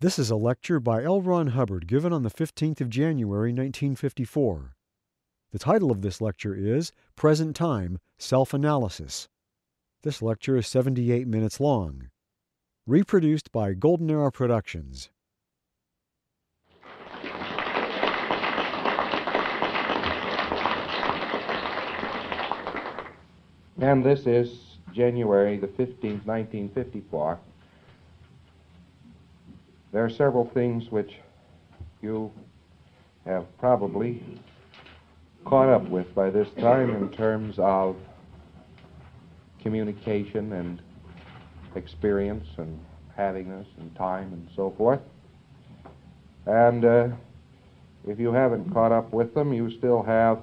This is a lecture by L. Ron Hubbard given on the 15th of January, 1954. The title of this lecture is Present Time, Self-Analysis. This lecture is 78 minutes long. Reproduced by Golden Era Productions. And this is January the 15th, 1954. There are several things which you have probably caught up with by this time in terms of communication and experience and havingness and time and so forth. And if you haven't caught up with them, you still have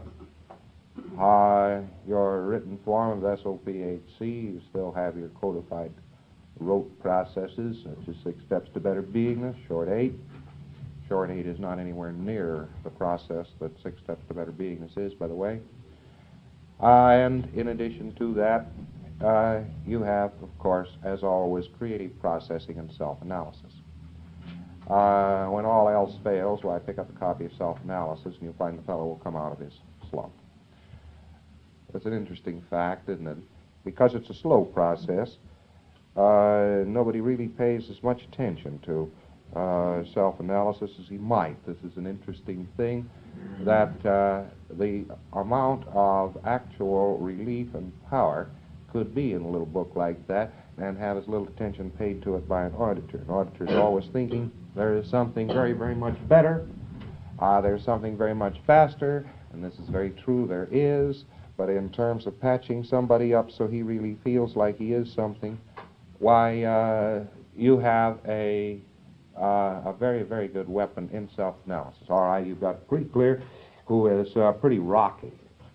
your written form of SOPHC, you still have your codified rote processes, such as 6 Steps to Better Beingness, Short 8. Short 8 is not anywhere near the process that 6 Steps to Better Beingness is, by the way. And in addition to that, you have, of course, as always, creative processing and self-analysis. When all else fails, well, I pick up a copy of self-analysis, and you'll find the fellow will come out of his slump. That's an interesting fact, isn't it? Because it's a slow process, nobody really pays as much attention to self-analysis as he might. This is an interesting thing, that the amount of actual relief and power could be in a little book like that and have as little attention paid to it by an auditor. An auditor is always thinking there is something very, very much better, there's something very much faster, and this is very true, there is, but in terms of patching somebody up so he really feels like he is something, why, you have a very, very good weapon in self-analysis. All right, you've got pretty clear who is pretty rocky.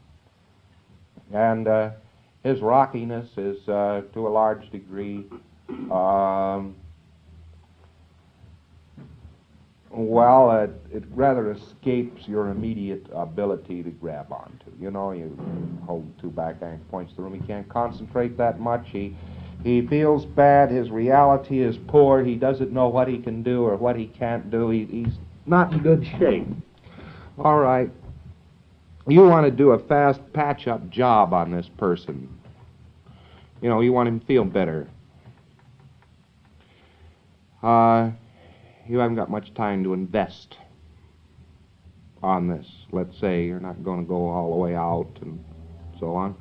And his rockiness is, to a large degree, it rather escapes your immediate ability to grab onto. You know, you hold 2 back points to the room, he can't concentrate that much, he feels bad, his reality is poor, he doesn't know what he can do or what he can't do, he's not in good shape. All right, you want to do a fast patch-up job on this person. You know, you want him to feel better. You haven't got much time to invest on this. Let's say you're not going to go all the way out and so on.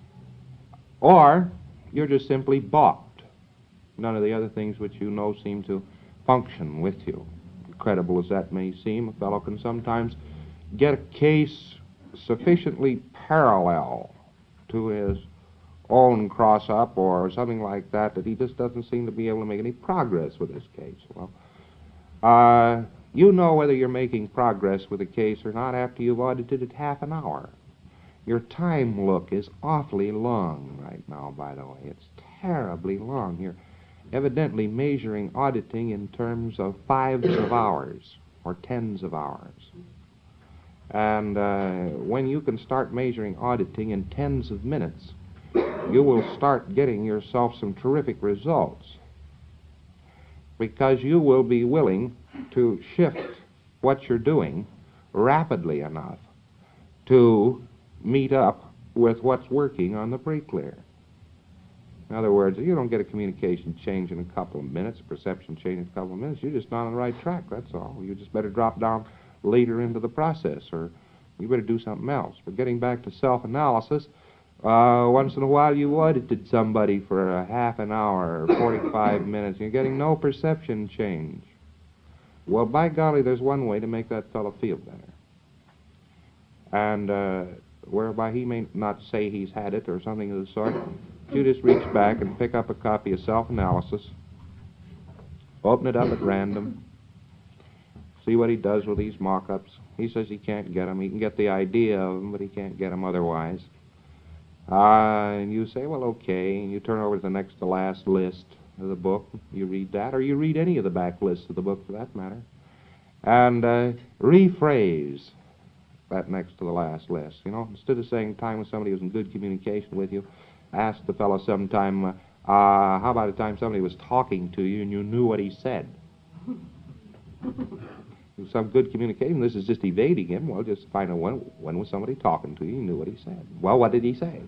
Or you're just simply balked. None of the other things which you know seem to function with you. Incredible as that may seem, a fellow can sometimes get a case sufficiently parallel to his own cross-up or something like that he just doesn't seem to be able to make any progress with this case. Well, you know whether you're making progress with a case or not after you've audited it half an hour. Your time look is awfully long right now, by the way. It's terribly long. You're evidently measuring auditing in terms of 5s of hours or 10s of hours. And when you can start measuring auditing in 10s of minutes, you will start getting yourself some terrific results, because you will be willing to shift what you're doing rapidly enough to meet up with what's working on the pre-clear. In other words, you don't get a communication change in a couple of minutes, a perception change in a couple of minutes, you're just not on the right track, that's all. You just better drop down later into the process, or you better do something else. But getting back to self-analysis, once in a while you audited somebody for a half an hour or 45 minutes, and you're getting no perception change. Well, by golly, there's one way to make that fellow feel better. And whereby he may not say he's had it or something of the sort, you just reach back and pick up a copy of self-analysis, open it up at random, see what he does with these mock-ups. He says he can't get them. He can get the idea of them, but he can't get them otherwise. And you say, well, okay, and you turn over to the next to last list of the book. You read that, or you read any of the back lists of the book for that matter, and rephrase that next to the last list. You know, instead of saying time with somebody who's in good communication with you, ask the fellow sometime, how about a time somebody was talking to you and you knew what he said? Some good communication. This is just evading him. Well, just find out when was somebody talking to you. You knew what he said. Well, what did he say?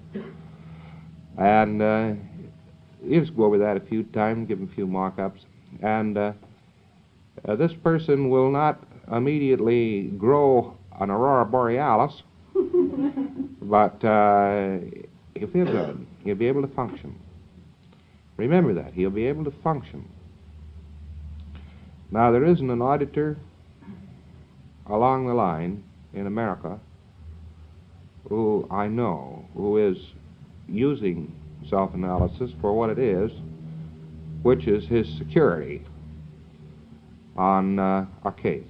And you just go over that a few times, give him a few mock-ups. And this person will not immediately grow an aurora borealis, but he'll feel good. He'll be able to function. Remember that. He'll be able to function. Now, there isn't an auditor along the line in America who I know who is using self-analysis for what it is, which is his security on a case.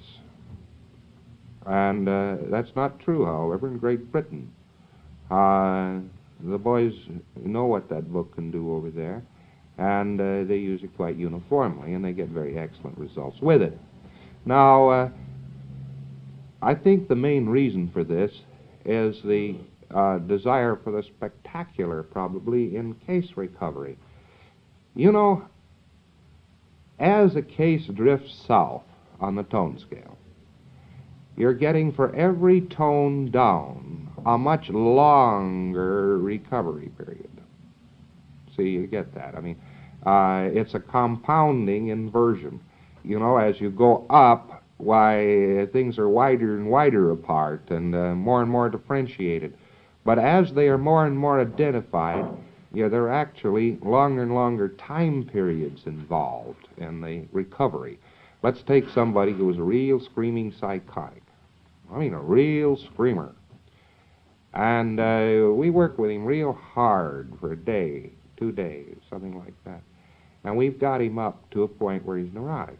And that's not true, however, in Great Britain. The boys know what that book can do over there, and they use it quite uniformly, and they get very excellent results with it. Now, I think the main reason for this is the desire for the spectacular, probably, in case recovery. You know, as a case drifts south on the tone scale, you're getting for every tone down a much longer recovery period. See, you get that. I mean, it's a compounding inversion. You know, as you go up, why, things are wider and wider apart and more differentiated. But as they are more and more identified, yeah, there are actually longer and longer time periods involved in the recovery. Let's take somebody who was a real screaming psychotic. I mean, a real screamer. And we work with him real hard for a day, 2 days, something like that. And we've got him up to a point where he's neurotic.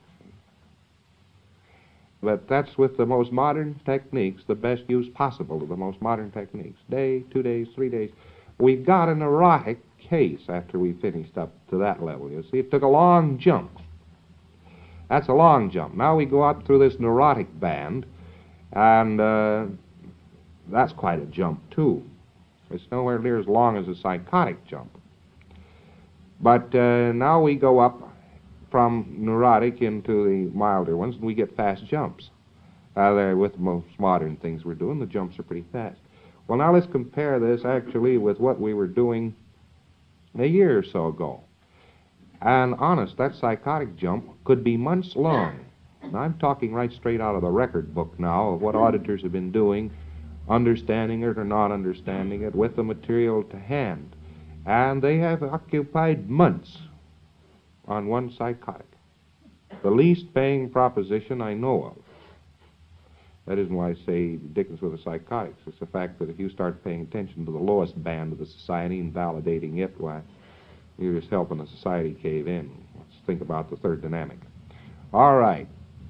But that's with the most modern techniques, the best use possible of the most modern techniques. Day, 2 days, 3 days. We've got a neurotic case after we finished up to that level. You see, it took a long jump. That's a long jump. Now we go up through this neurotic band, and that's quite a jump, too. It's nowhere near as long as a psychotic jump. But now we go up from neurotic into the milder ones, and we get fast jumps. With the most modern things we're doing, the jumps are pretty fast. Well, now let's compare this actually with what we were doing a year or so ago. And honest, that psychotic jump could be months long. And I'm talking right straight out of the record book now of what auditors have been doing, understanding it or not understanding it, with the material to hand. And they have occupied months on one psychotic. The least paying proposition I know of. That isn't why I say Dickens with the psychotics. It's the fact that if you start paying attention to the lowest band of the society and validating it, why, you're just helping the society cave in. Let's think about the third dynamic. All right.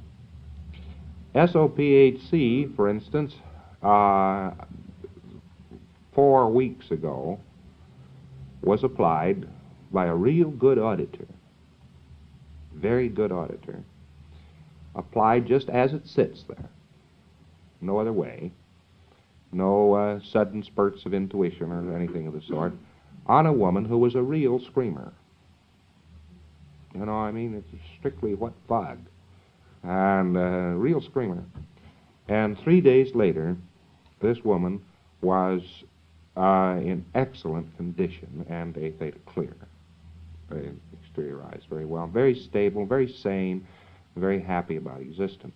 SOPHC, for instance, 4 weeks ago, was applied by a real good auditor. Very good auditor. Applied just as it sits there. No other way. No sudden spurts of intuition or anything of the sort. On a woman who was a real screamer. You know, I mean, it's strictly what bug. And a real screamer. And 3 days later, this woman was in excellent condition and a theta clear. Very exteriorized very well. Very stable, very sane, very happy about existence.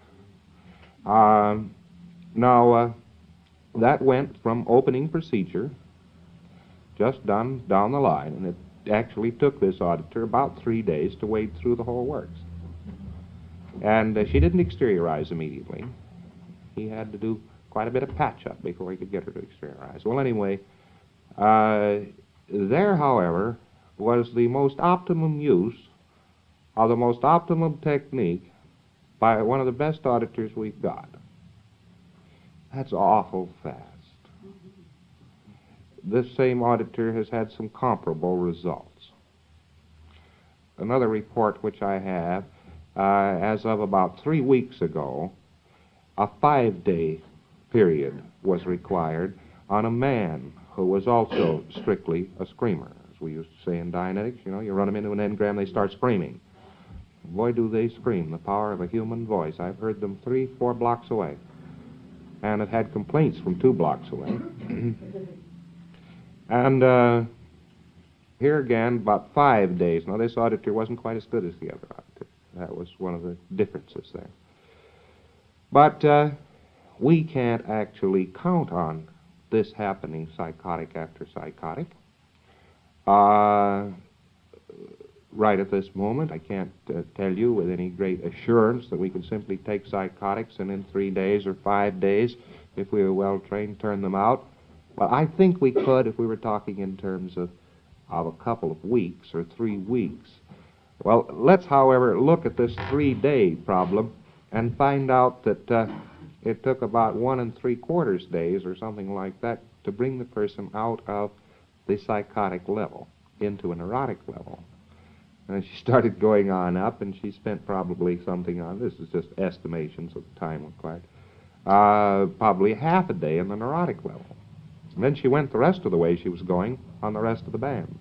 Now, that went from opening procedure, just done down the line, and it actually took this auditor about 3 days to wade through the whole works. And she didn't exteriorize immediately. He had to do quite a bit of patch-up before he could get her to exteriorize. Well, anyway, there, however, was the most optimum use of the most optimum technique by one of the best auditors we've got. That's awful fast. This same auditor has had some comparable results. Another report which I have, as of about 3 weeks ago, a 5-day period was required on a man who was also strictly a screamer. As we used to say in Dianetics, you know, you run them into an engram, they start screaming. Boy, do they scream the power of a human voice. I've heard them 3, 4 blocks away. And have had complaints from 2 blocks away. And here again, about 5 days. Now, this auditor wasn't quite as good as the other auditor. That was one of the differences there. But we can't actually count on this happening psychotic after psychotic. Right at this moment, I can't tell you with any great assurance that we can simply take psychotics and in 3 days or 5 days, if we were well trained, turn them out. But I think we could if we were talking in terms of a couple of weeks or 3 weeks. Well, let's, however, look at this 3-day problem and find out that it took about 1 3/4 days or something like that to bring the person out of the psychotic level into a neurotic level. And she started going on up, and she spent probably something on, this is just estimations of the time required, probably half a day in the neurotic level. And then she went the rest of the way she was going on the rest of the band.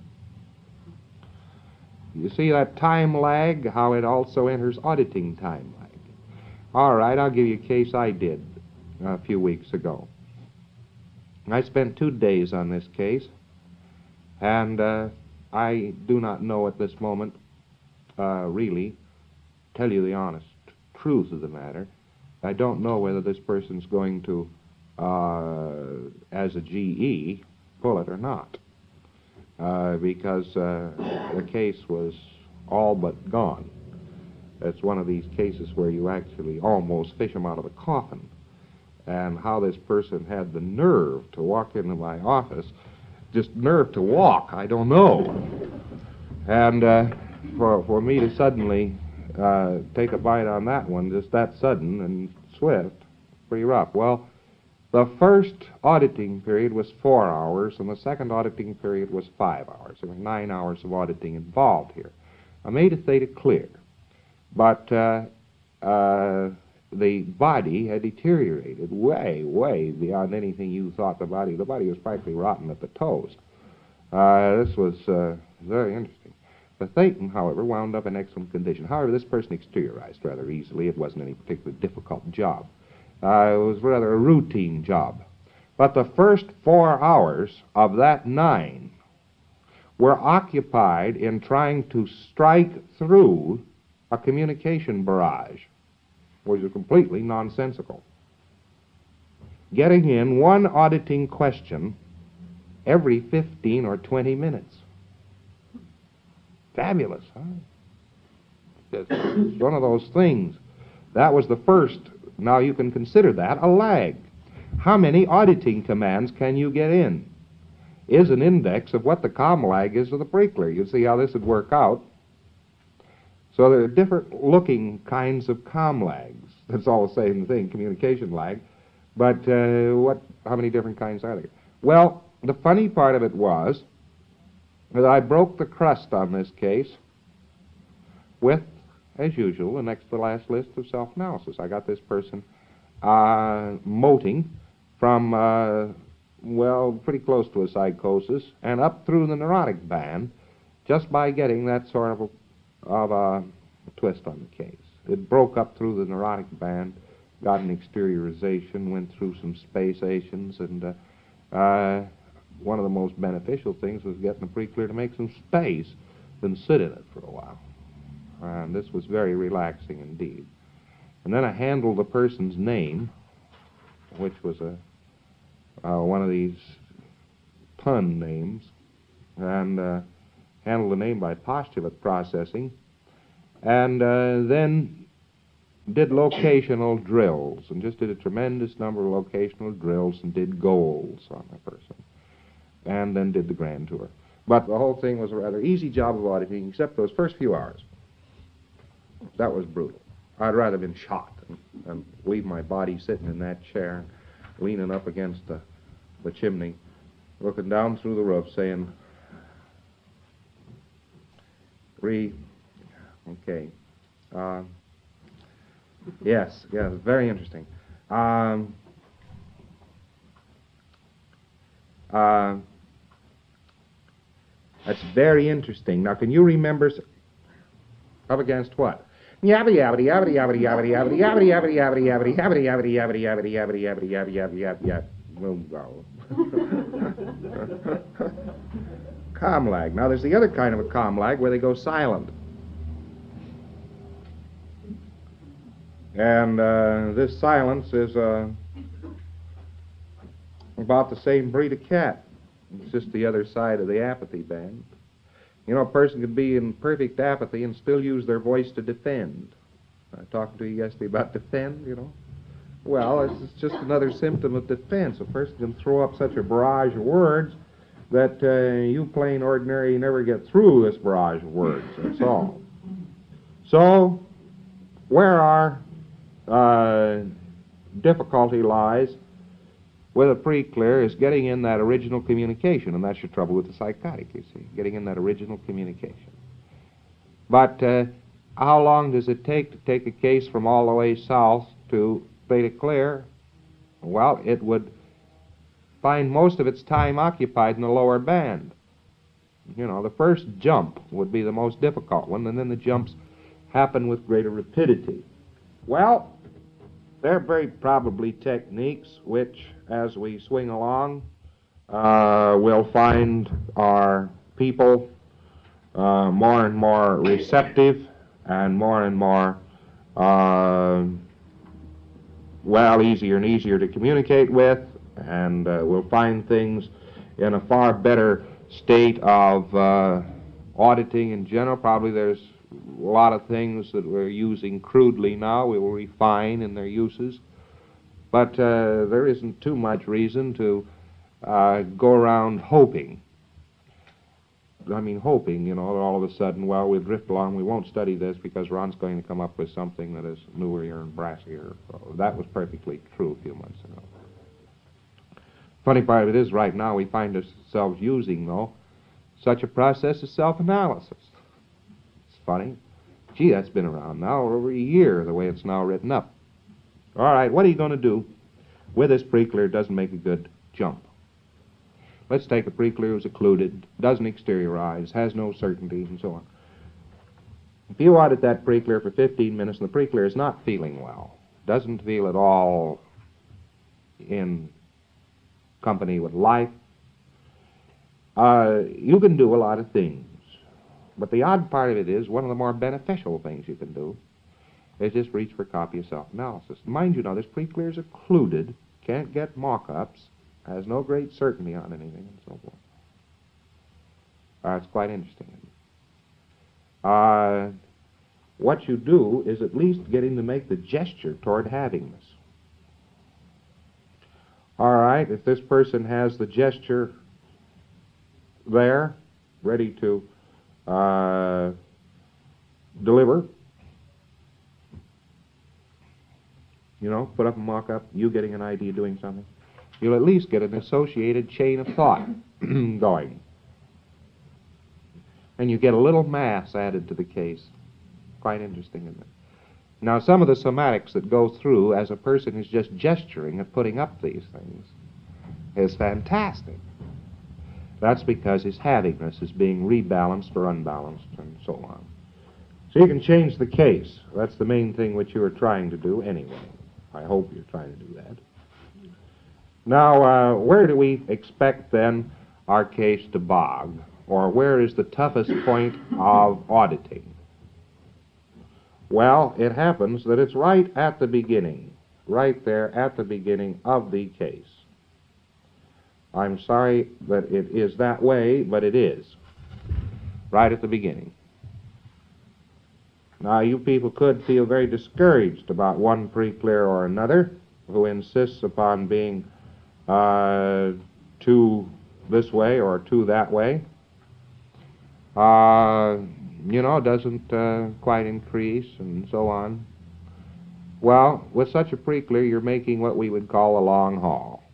You see that time lag, how it also enters auditing time lag. All right, I'll give you a case I did a few weeks ago. I spent 2 days on this case, and I do not know at this moment, really, tell you the honest truth of the matter. I don't know whether this person's going to, as a GE, pull it or not, because the case was all but gone. It's one of these cases where you actually almost fish them out of the coffin. And how this person had the nerve to walk into my office, just nerve to walk, I don't know. And for me to suddenly take a bite on that one, just that sudden and swift, pretty rough. Well, the first auditing period was 4 hours, and the second auditing period was 5 hours. There were 9 hours of auditing involved here. I made a theta clear, but the body had deteriorated way beyond anything you thought the body. The body was practically rotten at the toes. This was very interesting. The thetan, however, wound up in excellent condition. However, this person exteriorized rather easily. It wasn't any particularly difficult job. It was rather a routine job. But the first 4 hours of that 9 were occupied in trying to strike through a communication barrage, which is completely nonsensical. Getting in one auditing question every 15 or 20 minutes. Fabulous, huh? It's one of those things. That was the first. Now you can consider that a lag. How many auditing commands can you get in? Is an index of what the comm lag is of the Preakler. You see how this would work out. So there are different looking kinds of comm lags. That's all the same thing, communication lag. But how many different kinds are there? Well, the funny part of it was that I broke the crust on this case with, as usual, the next to the last list of self-analysis. I got this person moting from, well, pretty close to a psychosis and up through the neurotic band just by getting that sort of a twist on the case. It broke up through the neurotic band, got an exteriorization, went through some spaciations, and one of the most beneficial things was getting the Preakler to make some space and sit in it for a while. And this was very relaxing indeed. And then I handled the person's name, which was one of these pun names, and handled the name by postulate processing, and then did locational drills, and just did a tremendous number of locational drills and did goals on the person, and then did the grand tour. But the whole thing was a rather easy job of auditing, except those first few hours. That was brutal. I'd rather have been shot and leave my body sitting in that chair, leaning up against the chimney, looking down through the roof, saying, okay. Yes, very interesting. That's very interesting. Now, can you remember up against what? Yabbity yabbity yabbity yabbity yabbity yabbity yabbity yabbity yabbity yabbity yabbity yabbity yabbity yabbity yabbity yabbity yabbity yabbity yabbity yabbity. We'll go. Calm lag. Now there's the other kind of a calm lag where they go silent. And this silence is about the same breed of cat. It's just the other side of the apathy band. You know, a person could be in perfect apathy and still use their voice to defend. I was talking to you yesterday about defend, you know. Well, it's just another symptom of defense. A person can throw up such a barrage of words that you plain ordinary never get through this barrage of words. That's all. So, where our difficulty lies with a pre-clear is getting in that original communication, and that's your trouble with the psychotic, you see, getting in that original communication. But how long does it take to take a case from all the way south to theta clear? Well, it would find most of its time occupied in the lower band. You know, the first jump would be the most difficult one, and then the jumps happen with greater rapidity. Well, there are very probably techniques which, as we swing along, we'll find our people more and more receptive and more, easier and easier to communicate with, and we'll find things in a far better state of auditing in general. Probably there's a lot of things that we're using crudely now we will refine in their uses, but there isn't too much reason to go around hoping. I mean, hoping, you know, all of a sudden, well, we'll drift along, we won't study this because Ron's going to come up with something that is newer and brassier. That was perfectly true a few months ago. Funny part of it is, right now, we find ourselves using, though, such a process as self-analysis. It's funny. Gee, that's been around now over a year, the way it's now written up. All right, what are you going to do with this pre-clear doesn't make a good jump? Let's take a pre-clear who's occluded, doesn't exteriorize, has no certainty, and so on. If you audit that pre-clear for 15 minutes and the pre-clear is not feeling well, doesn't feel at all in company with life, you can do a lot of things. But the odd part of it is, one of the more beneficial things you can do is just reach for a copy of self-analysis. Mind you now, this pre-clear is occluded, can't get mock-ups, has no great certainty on anything, and so forth. It's quite interesting. What you do is at least get him to make the gesture toward having this. All right, if this person has the gesture there, ready to deliver, you know, put up a mock-up, you getting an idea doing something, you'll at least get an associated chain of thought going. And you get a little mass added to the case. Quite interesting, isn't it? Now, some of the somatics that go through as a person is just gesturing at putting up these things is fantastic. That's because his havingness is being rebalanced or unbalanced and so on. So you can change the case. That's the main thing which you are trying to do anyway. I hope you're trying to do that. Now, where do we expect then our case to bog? Or where is the toughest point of auditing? Well, it happens that it's right at the beginning, right there at the beginning of the case. I'm sorry that it is that way, but it is, right at the beginning. Now, you people could feel very discouraged about one pre-clear or another who insists upon being two this way or two that way. You know, doesn't quite increase and so on. Well, with such a pre-clear, you're making what we would call a long haul.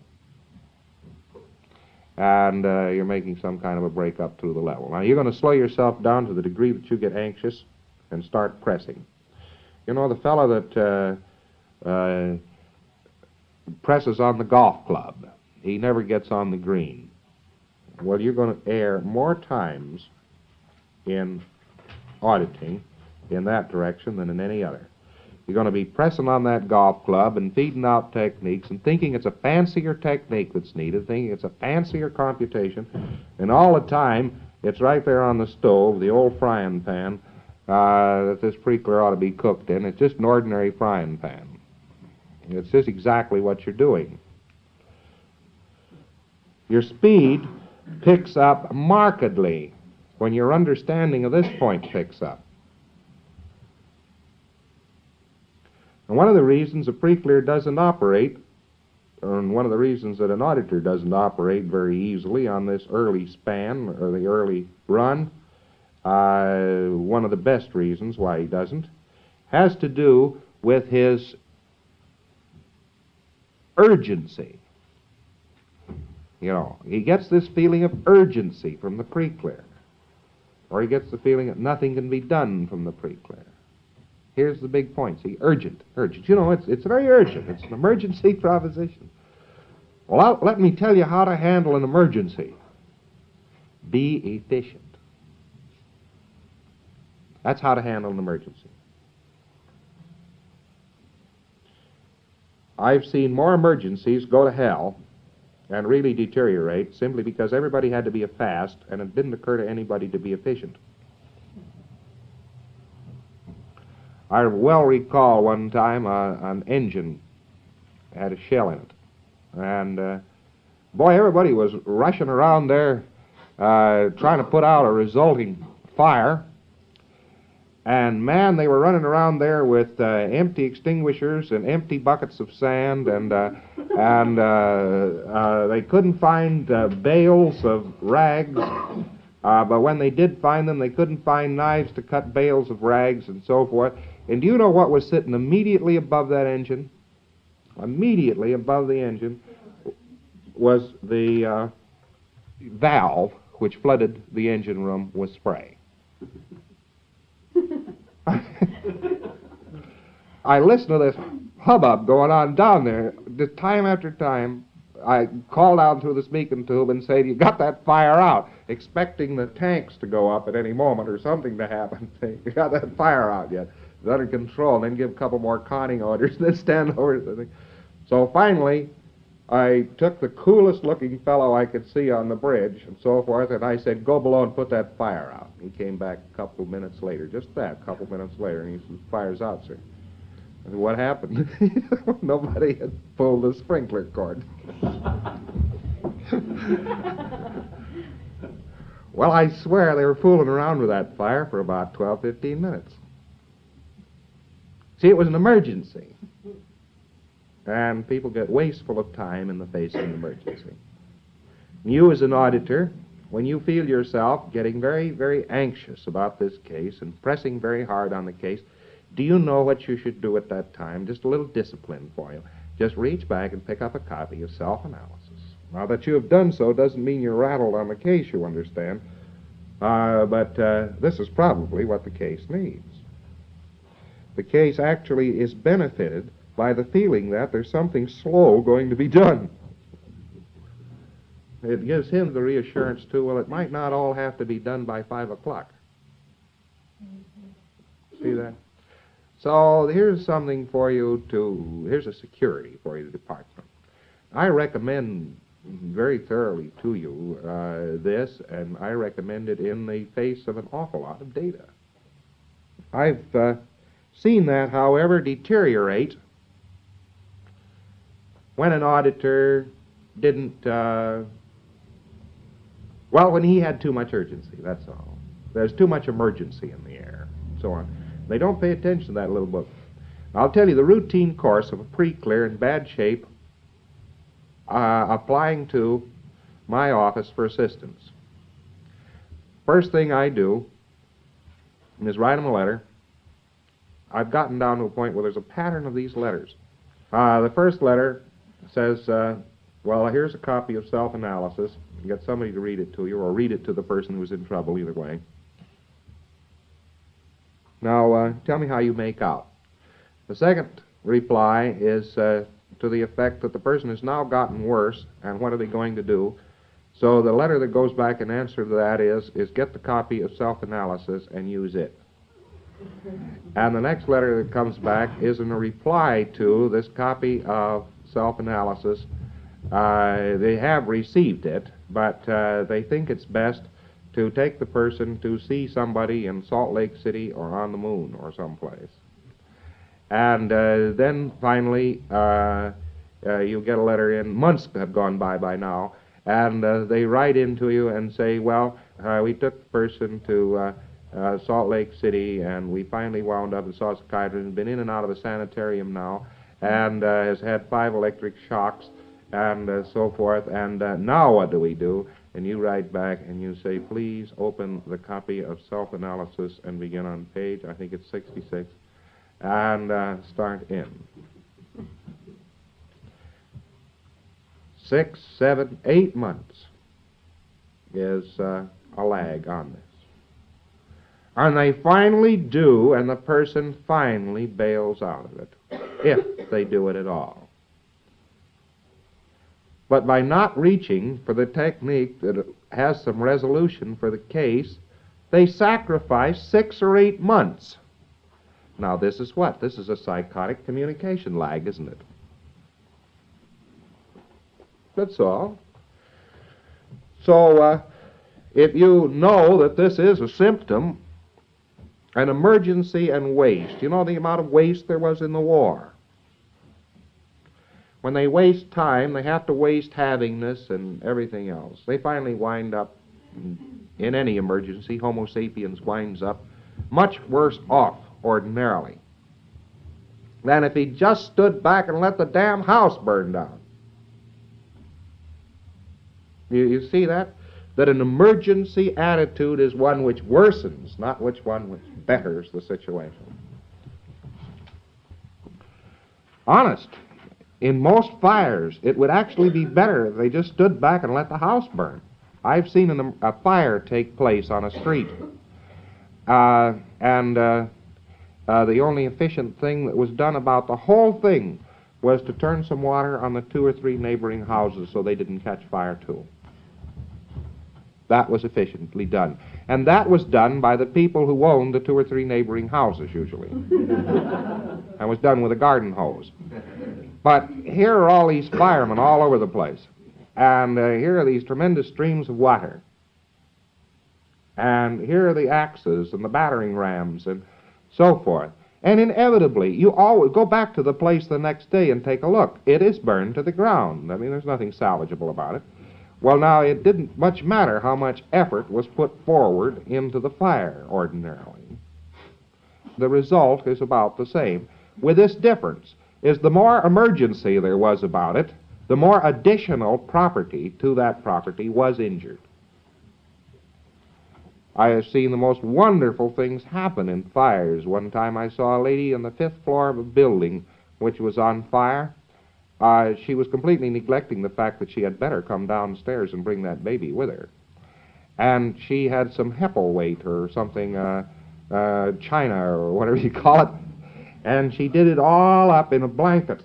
And you're making some kind of a break up through the level. Now, you're going to slow yourself down to the degree that you get anxious and start pressing. You know, the fellow that presses on the golf club, he never gets on the green. Well, you're going to err more times in auditing in that direction than in any other. You're going to be pressing on that golf club and feeding out techniques and thinking it's a fancier technique that's needed, thinking it's a fancier computation, and all the time it's right there on the stove, the old frying pan that this Preakler ought to be cooked in. It's just an ordinary frying pan. It's just exactly what you're doing. Your speed picks up markedly when your understanding of this point picks up. And one of the reasons a Preakler doesn't operate, and one of the reasons that an auditor doesn't operate very easily on this early span, or the early run, one of the best reasons why he doesn't, has to do with his urgency. You know, he gets this feeling of urgency from the Preakler, or he gets the feeling that nothing can be done from the Preakler. Here's the big point. See, urgent. You know, it's very urgent. It's an emergency proposition. Well, let me tell you how to handle an emergency. Be efficient. That's how to handle an emergency. I've seen more emergencies go to hell and really deteriorate simply because everybody had to be fast and it didn't occur to anybody to be efficient. I well recall one time an engine had a shell in it. And, boy, everybody was rushing around there trying to put out a resulting fire. And, man, they were running around there with empty extinguishers and empty buckets of sand, and they couldn't find bales of rags. But when they did find them, they couldn't find knives to cut bales of rags and so forth. And do you know what was sitting immediately above that engine? Immediately above the engine was the valve which flooded the engine room with spray. I listened to this hubbub going on down there. Time after time, I called out through the speaking tube and said, "You got that fire out," expecting the tanks to go up at any moment or something to happen. "You got that fire out yet? It's under control." And then give a couple more conning orders and then stand over the thing. So finally, I took the coolest looking fellow I could see on the bridge and so forth, and I said, "Go below and put that fire out." He came back a couple of minutes later, just that, a couple of minutes later, and he said, "Fire's out, sir." I said, "What happened?" Nobody had pulled the sprinkler cord. Well, I swear they were fooling around with that fire for about 12, 15 minutes. See, it was an emergency. And people get wasteful of time in the face of an emergency. You, as an auditor, when you feel yourself getting very, very anxious about this case and pressing very hard on the case, do you know what you should do at that time? Just a little discipline for you. Just reach back and pick up a copy of Self-Analysis. Now, that you have done so doesn't mean you're rattled on the case, you understand. But this is probably what the case needs. The case actually is benefited by the feeling that there's something slow going to be done. It gives him the reassurance, too, well, it might not all have to be done by 5 o'clock. See that? So here's something for you here's a security for you to depart from. I recommend very thoroughly to you this, and I recommend it in the face of an awful lot of data. I've seen that, however, deteriorate when an auditor didn't, when he had too much urgency, that's all. There's too much emergency in the air, and so on. They don't pay attention to that little book. I'll tell you the routine course of a Preakler in bad shape applying to my office for assistance. First thing I do is write them a letter. I've gotten down to a point where there's a pattern of these letters. The first letter says, well, here's a copy of Self-Analysis. You get somebody to read it to you, or read it to the person who's in trouble, either way. Now, tell me how you make out. The second reply is to the effect that the person has now gotten worse, and what are they going to do? So the letter that goes back in answer to that is get the copy of Self-Analysis and use it. And the next letter that comes back is in a reply to this copy of Self-Analysis. They have received it, but they think it's best to take the person to see somebody in Salt Lake City or on the moon or someplace. And then finally, you'll get a letter in. Months have gone by now, and they write into you and say, well, we took the person to Salt Lake City, and we finally wound up and saw a psychiatrist, and been in and out of the sanitarium now, and has had 5 electric shocks, and so forth, and now what do we do? And you write back and you say, please open the copy of Self-Analysis and begin on page, I think it's 66, and start in. 6, 7, 8 months is a lag on this. And they finally do, and the person finally bails out of it, if they do it at all. But by not reaching for the technique that has some resolution for the case, they sacrifice 6 or 8 months. Now this is what? This is a psychotic communication lag, isn't it? That's all. So if you know that this is a symptom, an emergency and waste, you know the amount of waste there was in the war. When they waste time, they have to waste havingness and everything else. They finally wind up, in any emergency, Homo sapiens winds up much worse off ordinarily than if he just stood back and let the damn house burn down. You see that? That an emergency attitude is one which worsens, not which one which betters the situation. Honest. In most fires, it would actually be better if they just stood back and let the house burn. I've seen a fire take place on a street, and the only efficient thing that was done about the whole thing was to turn some water on the 2 or 3 neighboring houses so they didn't catch fire too. That was efficiently done. And that was done by the people who owned the 2 or 3 neighboring houses, usually. And was done with a garden hose. But here are all these firemen all over the place. And here are these tremendous streams of water. And here are the axes and the battering rams and so forth. And inevitably, you always go back to the place the next day and take a look. It is burned to the ground. I mean, there's nothing salvageable about it. Well, now, it didn't much matter how much effort was put forward into the fire, ordinarily. The result is about the same, with this difference, is the more emergency there was about it, the more additional property to that property was injured. I have seen the most wonderful things happen in fires. One time I saw a lady on the 5th floor of a building which was on fire. She was completely neglecting the fact that she had better come downstairs and bring that baby with her. And she had some Heppleweight or something, China or whatever you call it, and she did it all up in a blanket.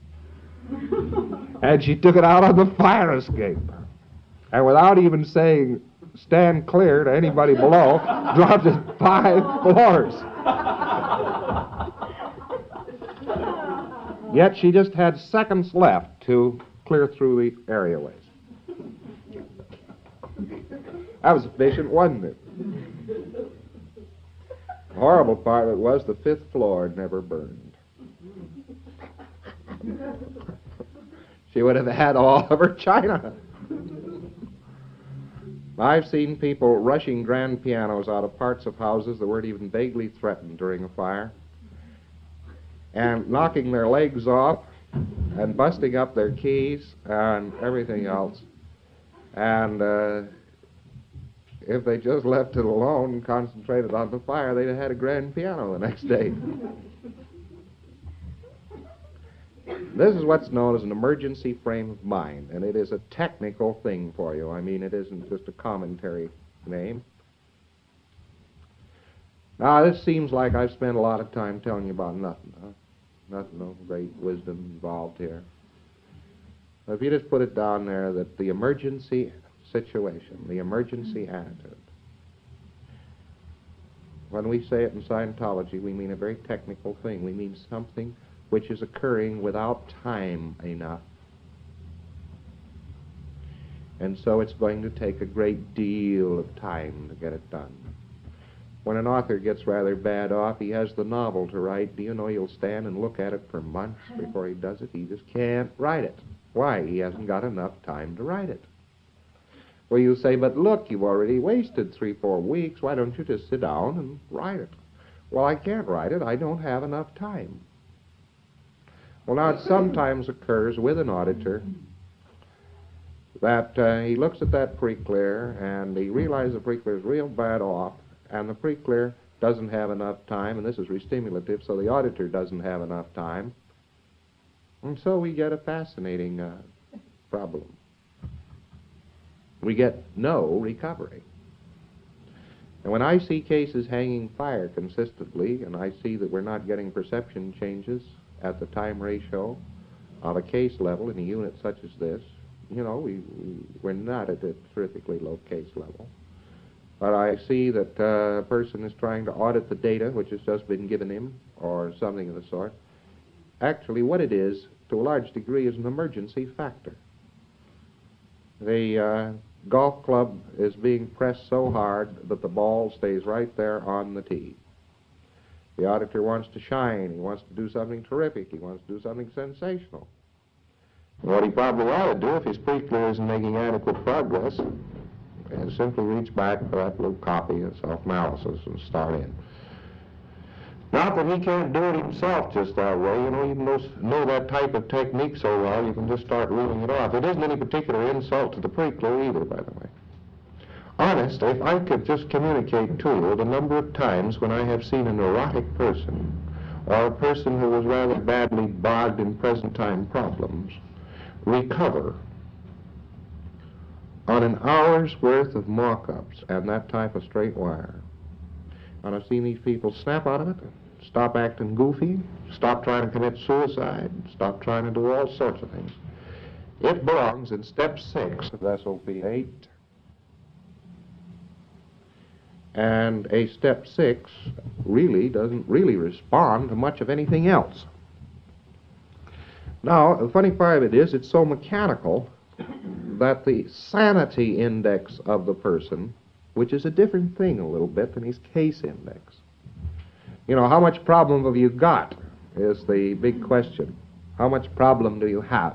And she took it out on the fire escape. And without even saying, stand clear to anybody below, dropped it 5 floors. Yet she just had seconds left to clear through the areaways. That was efficient, wasn't it? The horrible part of it was the 5th floor never burned. She would have had all of her china. I've seen people rushing grand pianos out of parts of houses that weren't even vaguely threatened during a fire, and knocking their legs off and busting up their keys and everything else. And if they just left it alone and concentrated on the fire, they'd have had a grand piano the next day. This is what's known as an emergency frame of mind, and it is a technical thing for you. I mean, it isn't just a commentary name. Now, this seems like I've spent a lot of time telling you about nothing, huh? Nothing of great wisdom involved here. But if you just put it down there that the emergency situation, the emergency attitude, When we say it in Scientology, we mean a very technical thing. We mean something which is occurring without time enough. And so it's going to take a great deal of time to get it done. When an author gets rather bad off, he has the novel to write. Do you know he'll stand and look at it for months before he does it? He just can't write it. Why? He hasn't got enough time to write it. Well, you say, but look, you've already wasted 3-4 weeks. Why don't you just sit down and write it? Well, I can't write it. I don't have enough time. Well, now it sometimes occurs with an auditor that he looks at that pre-clear and he realizes the pre-clear is real bad off, and the pre-clear doesn't have enough time, and this is restimulative, so the auditor doesn't have enough time. And so we get a fascinating problem. We get no recovery. And when I see cases hanging fire consistently, and I see that we're not getting perception changes at the time ratio of a case level in a unit such as this, you know, we're not at a terrifically low case level. But I see that a person is trying to audit the data which has just been given him, or something of the sort. Actually, what it is, to a large degree, is an emergency factor. The golf club is being pressed so hard that the ball stays right there on the tee. The auditor wants to shine. He wants to do something terrific. He wants to do something sensational. What he probably ought to do, if his pre-clear isn't making adequate progress, is simply reach back for that little copy of self-analysis and start in. Not that he can't do it himself just that way. You know, you know that type of technique so well, you can just start reeling it off. It isn't any particular insult to the pre-clear either, by the way. Honest, if I could just communicate to you the number of times when I have seen a neurotic person, or a person who was rather badly bogged in present-time problems, recover on an hour's worth of mock-ups and that type of straight wire. And I've seen these people snap out of it, stop acting goofy, stop trying to commit suicide, stop trying to do all sorts of things. It belongs in step 6 of SOP 8. And a step 6 really doesn't respond to much of anything else. Now, the funny part of it is it's so mechanical that the sanity index of the person, which is a different thing a little bit than his case index. You know, how much problem have you got is the big question. How much problem do you have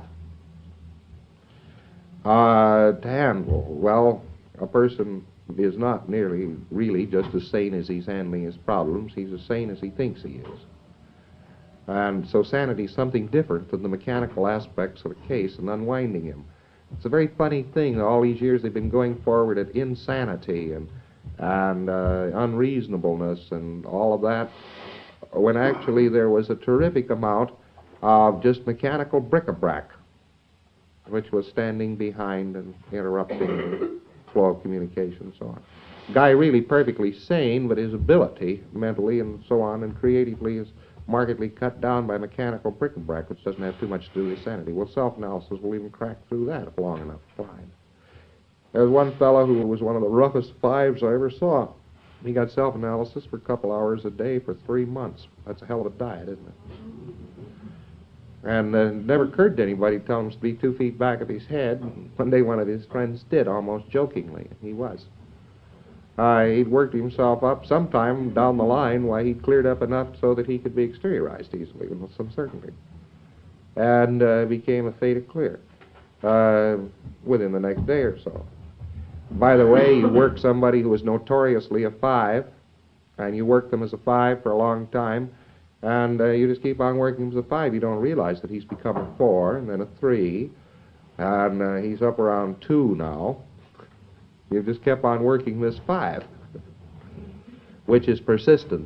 to handle? Well, a person is not nearly really just as sane as he's handling his problems. He's as sane as he thinks he is. And so sanity is something different than the mechanical aspects of a case and unwinding him. It's a very funny thing. All these years they've been going forward at insanity and unreasonableness and all of that, when actually there was a terrific amount of just mechanical bric-a-brac, which was standing behind and interrupting the flow of communication and so on. Guy really perfectly sane, but his ability mentally and so on and creatively is markedly cut down by mechanical bric-a-brac, which doesn't have too much to do with sanity. Well, self-analysis will even crack through that if long enough time. There's one fellow who was one of the roughest fives I ever saw. He got self-analysis for a couple hours a day for 3 months. That's a hell of a diet, isn't it? And it never occurred to anybody to tell him to be 2 feet back of his head. One day one of his friends did, almost jokingly. He was. He'd worked himself up sometime down the line why he'd cleared up enough so that he could be exteriorized easily with some certainty. And became a fait accompli within the next day or so. By the way, you work somebody who was notoriously a 5, and you work them as a 5 for a long time, and you just keep on working him as a 5. You don't realize that he's become a 4, and then a 3, and he's up around 2 now. You've just kept on working this 5, which is persistence.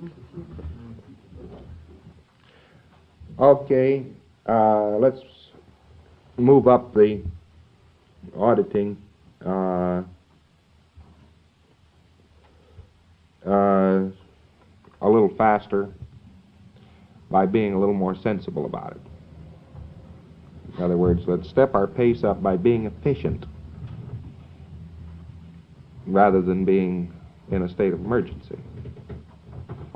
Okay, let's move up the auditing a little faster by being a little more sensible about it. In other words, let's step our pace up by being efficient rather than being in a state of emergency.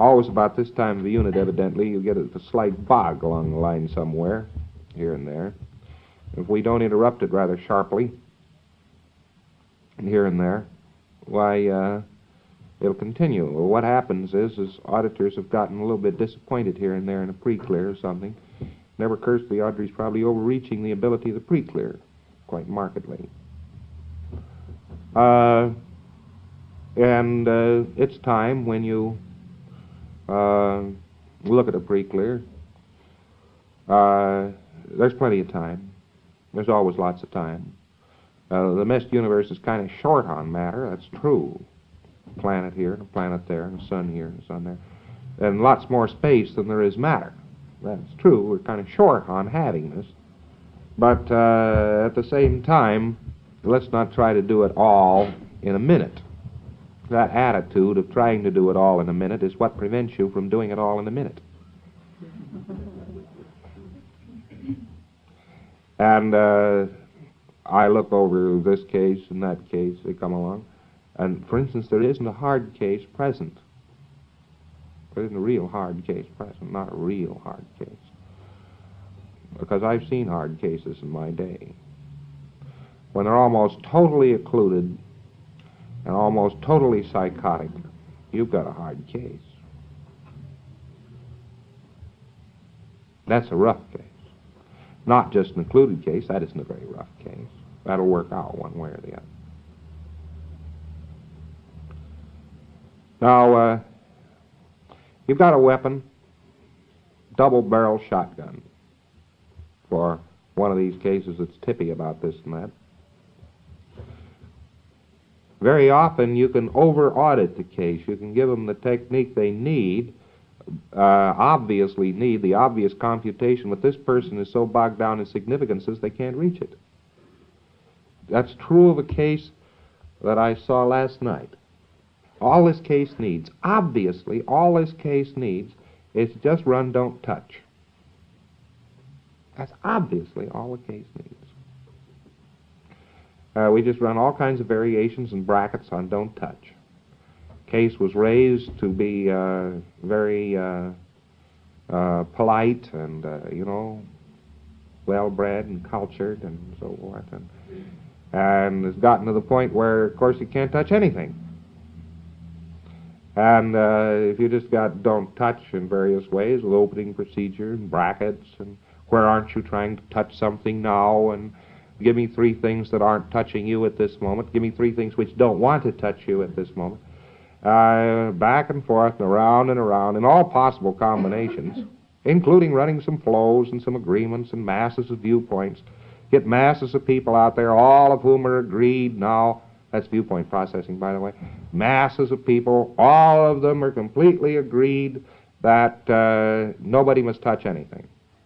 always about this time of the unit, evidently, you get a slight bog along the line somewhere, here and there. If we don't interrupt it rather sharply, here and there, why, it'll continue. Well, what happens is auditors have gotten a little bit disappointed here and there in a pre-clear or something. It never occurs to the auditor he's probably overreaching the ability of the pre-clear quite markedly. It's time when you look at a pre-clear. There's plenty of time. There's always lots of time. The mist universe is kind of short on matter. That's true. A planet here, and a planet there, and a sun here, and a sun there. And lots more space than there is matter. That's true. We're kind of short on having this. But at the same time, let's not try to do it all in a minute. That attitude of trying to do it all in a minute is what prevents you from doing it all in a minute. And I look over this case and that case, they come along. And, for instance, there isn't a hard case present. There isn't a real hard case present, not a real hard case. Because I've seen hard cases in my day. When they're almost totally occluded and almost totally psychotic, you've got a hard case. That's a rough case. Not just an occluded case, that isn't a very rough case. That'll work out one way or the other. Now, you've got a weapon, double-barrel shotgun, for one of these cases that's tippy about this and that. Very often you can over-audit the case. You can give them the technique they need, obviously need the obvious computation, but this person is so bogged down in significances they can't reach it. That's true of a case that I saw last night. All this case needs, obviously, all this case needs is just run don't touch. That's obviously all the case needs. We just run all kinds of variations and brackets on don't touch. Case was raised to be very polite and, well-bred and cultured and so forth. And it's gotten to the point where, of course, you can't touch anything. And if you just got don't touch in various ways with opening procedure and brackets and where aren't you trying to touch something now, and give me 3 things that aren't touching you at this moment, give me 3 things which don't want to touch you at this moment, back and forth and around in all possible combinations, including running some flows and some agreements and masses of viewpoints. Get masses of people out there, all of whom are agreed now. That's viewpoint processing, by the way. Masses of people, all of them are completely agreed that nobody must touch anything.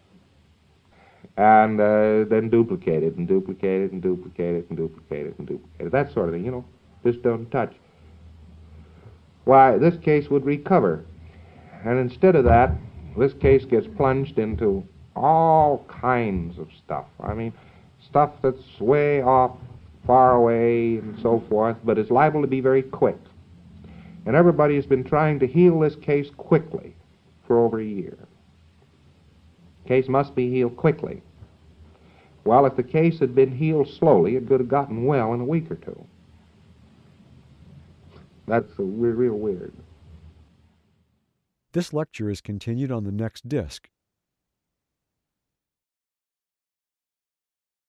And then duplicate it and duplicate it and duplicate it and duplicate it and duplicate it. That sort of thing, just don't touch. Why, this case would recover. And instead of that, this case gets plunged into all kinds of stuff. I mean, stuff that's way off, far away, and so forth, but is liable to be very quick. And everybody has been trying to heal this case quickly for over a year. Case must be healed quickly. Well, if the case had been healed slowly, it could have gotten well in a week or 2. That's real weird. This lecture is continued on the next disc,